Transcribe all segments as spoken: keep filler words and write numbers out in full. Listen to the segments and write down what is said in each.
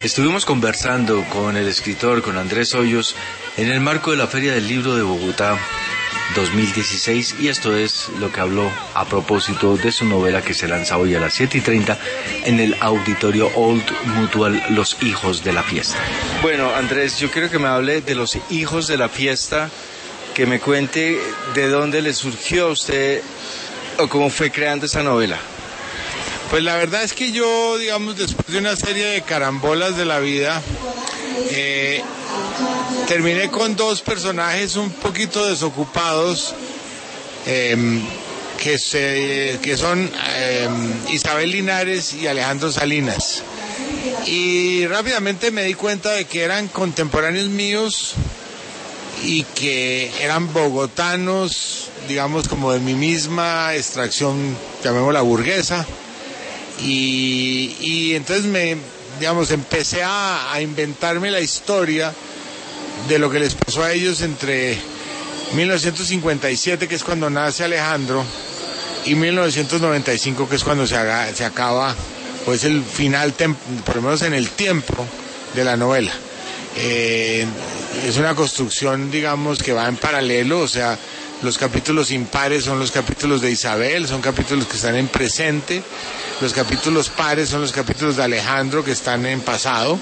Estuvimos conversando con el escritor, con Andrés Hoyos, en el marco de la Feria del Libro de Bogotá dos mil dieciséis, y esto es lo que habló a propósito de su novela que se lanza hoy a las siete y treinta en el auditorio Old Mutual, Los Hijos de la Fiesta. Bueno, Andrés, yo quiero que me hable de Los Hijos de la Fiesta, que me cuente de dónde le surgió a usted o cómo fue creando esa novela. Pues la verdad es que yo, digamos, después de una serie de carambolas de la vida, eh, terminé con dos personajes un poquito desocupados, eh, que, se, que son eh, Isabel Linares y Alejandro Salinas. Y rápidamente me di cuenta de que eran contemporáneos míos y que eran bogotanos, digamos, como de mi misma extracción, llamémosla burguesa. Y, y entonces me, digamos, empecé a, a inventarme la historia de lo que les pasó a ellos entre mil novecientos cincuenta y siete, que es cuando nace Alejandro, y mil novecientos noventa y cinco, que es cuando se, haga, se acaba, pues el final, por lo menos en el tiempo de la novela. Eh, es una construcción, digamos, que va en paralelo, o sea, los capítulos impares son los capítulos de Isabel, son capítulos que están en presente. Los capítulos pares son los capítulos de Alejandro, que están en pasado.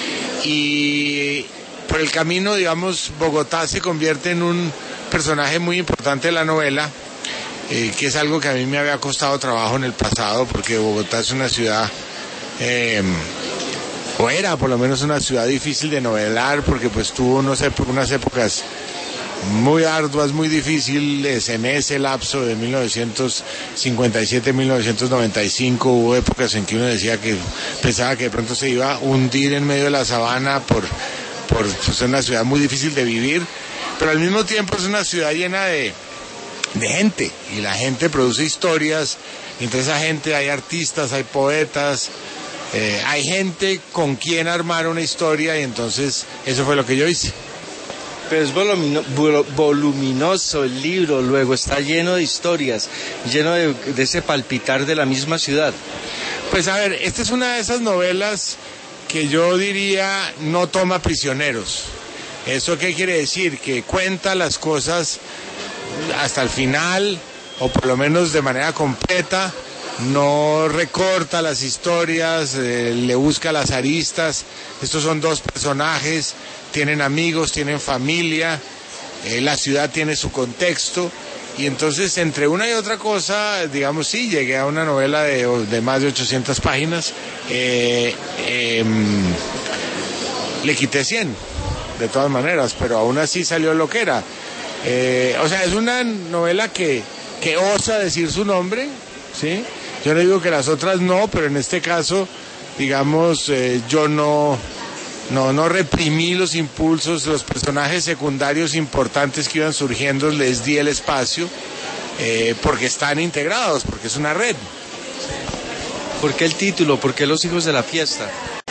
Y por el camino, digamos, Bogotá se convierte en un personaje muy importante de la novela, eh, que es algo que a mí me había costado trabajo en el pasado, porque Bogotá es una ciudad, eh, o era por lo menos una ciudad difícil de novelar, porque pues tuvo unos, unas épocas muy arduas, muy difíciles en ese lapso de mil novecientos cincuenta y siete a mil novecientos noventa y cinco. Hubo épocas en que uno decía que pensaba que de pronto se iba a hundir en medio de la sabana por, por pues, una ciudad muy difícil de vivir, pero al mismo tiempo es una ciudad llena de, de gente, y la gente produce historias, y entre esa gente hay artistas, hay poetas, eh, hay gente con quien armar una historia, y entonces eso fue lo que yo hice. Pero es volumino, voluminoso el libro, luego está lleno de historias, lleno de, de ese palpitar de la misma ciudad. Pues a ver, esta es una de esas novelas que yo diría no toma prisioneros. ¿Eso qué quiere decir? Que cuenta las cosas hasta el final, o por lo menos de manera completa, no recorta las historias, eh, le busca las aristas. Estos son dos personajes, tienen amigos, tienen familia, eh, la ciudad tiene su contexto, y entonces entre una y otra cosa, digamos, sí, llegué a una novela de, de más de ochocientas páginas, eh, eh, le quité cien, de todas maneras, pero aún así salió lo que era. Eh, o sea, es una novela que, que osa decir su nombre, ¿sí? Yo no digo que las otras no, pero en este caso, digamos, eh, yo no... No, no reprimí los impulsos, los personajes secundarios importantes que iban surgiendo, les di el espacio, eh, porque están integrados, porque es una red. ¿Por qué el título? ¿Por qué Los Hijos de la Fiesta?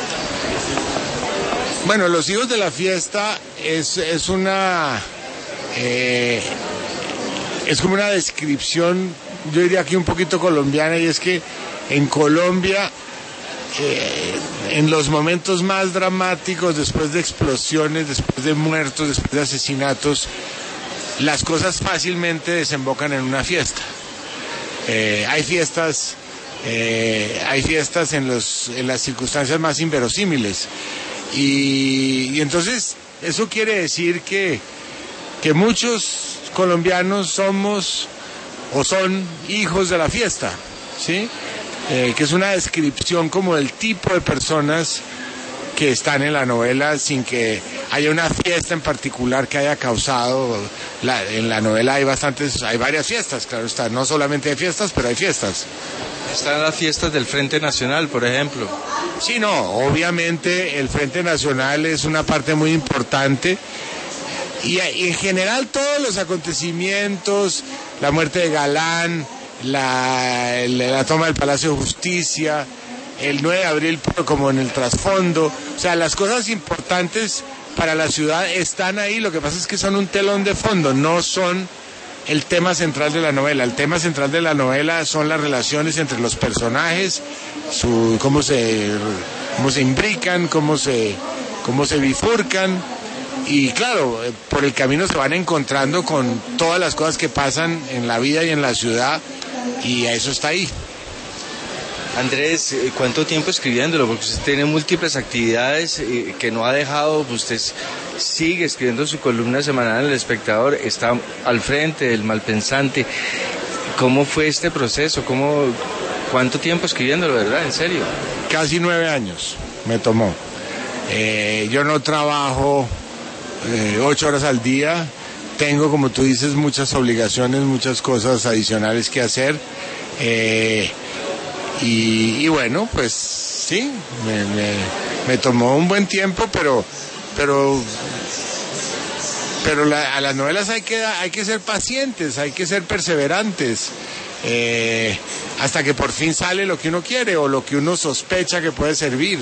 Bueno, Los Hijos de la Fiesta es, es una... Eh, es como una descripción, yo diría aquí un poquito colombiana, y es que en Colombia... Eh, en los momentos más dramáticos, después de explosiones, después de muertos, después de asesinatos, las cosas fácilmente desembocan en una fiesta. Eh, hay fiestas, eh, hay fiestas en, los, en las circunstancias más inverosímiles. Y, y entonces eso quiere decir que, que muchos colombianos somos o son hijos de la fiesta, ¿sí? Eh, que es una descripción como del tipo de personas que están en la novela, sin que haya una fiesta en particular que haya causado. La, en la novela hay bastantes, hay varias fiestas, claro está, no solamente hay fiestas, pero hay fiestas. Están las fiestas del Frente Nacional, por ejemplo. Sí, no, obviamente el Frente Nacional es una parte muy importante, y, y en general todos los acontecimientos, la muerte de Galán, La, la toma del Palacio de Justicia, el nueve de abril como en el trasfondo, o sea, las cosas importantes para la ciudad están ahí. Lo que pasa es que son un telón de fondo, no son el tema central de la novela. El tema central de la novela son las relaciones entre los personajes, su, cómo se cómo se imbrican, cómo se, cómo se bifurcan. Y claro, por el camino se van encontrando con todas las cosas que pasan en la vida y en la ciudad, y eso está ahí. Andrés, ¿cuánto tiempo escribiéndolo? Porque usted tiene múltiples actividades eh, que no ha dejado, usted sigue escribiendo su columna semanal en El Espectador, está al frente del Malpensante. ¿Cómo fue este proceso? ¿Cómo, ¿Cuánto tiempo escribiéndolo, verdad? ¿En serio? Casi nueve años me tomó. Eh, yo no trabajo eh, ocho horas al día, tengo, como tú dices, muchas obligaciones, muchas cosas adicionales que hacer. Eh, Y, y bueno, pues sí, me, me, me tomó un buen tiempo, pero pero pero la, a las novelas hay que hay que ser pacientes, hay que ser perseverantes, eh, hasta que por fin sale lo que uno quiere o lo que uno sospecha que puede servir.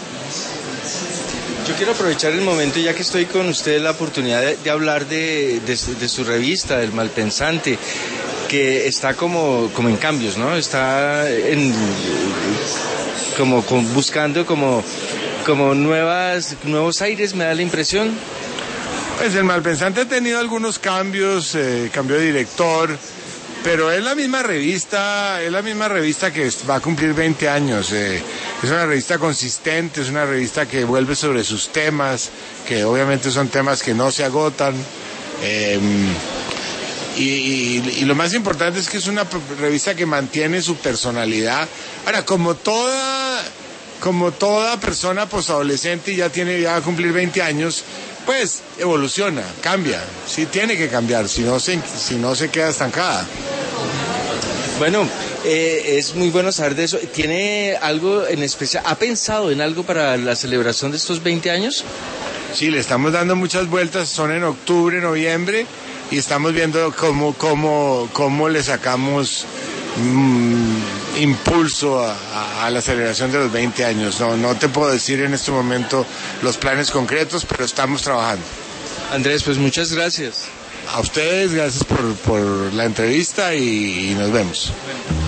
Yo quiero aprovechar el momento, ya que estoy con usted, la oportunidad de, de hablar de, de, de su revista, del Malpensante, que está como, como en cambios, ¿no? Está en, como, como buscando como, como nuevas, nuevos aires, me da la impresión. Pues el Malpensante ha tenido algunos cambios, eh, cambió de director, pero es la misma revista, es la misma revista que va a cumplir veinte años. Eh, es una revista consistente, es una revista que vuelve sobre sus temas, que obviamente son temas que no se agotan. Eh, Y, y, y lo más importante es que es una revista que mantiene su personalidad. Ahora, como toda, como toda persona posadolescente y ya tiene, ya va a cumplir veinte años, pues evoluciona, cambia. Sí, tiene que cambiar, si no se, si no se queda estancada. Bueno, eh, es muy bueno saber de eso. ¿Tiene algo en especial? ¿Ha pensado en algo para la celebración de estos veinte años? Sí, le estamos dando muchas vueltas, son en octubre, noviembre, y estamos viendo cómo, cómo, cómo le sacamos mmm, impulso a, a, a la celebración de los veinte años. No, no te puedo decir en este momento los planes concretos, pero estamos trabajando. Andrés, pues muchas gracias. A ustedes, gracias por, por la entrevista y, y nos vemos. Bueno.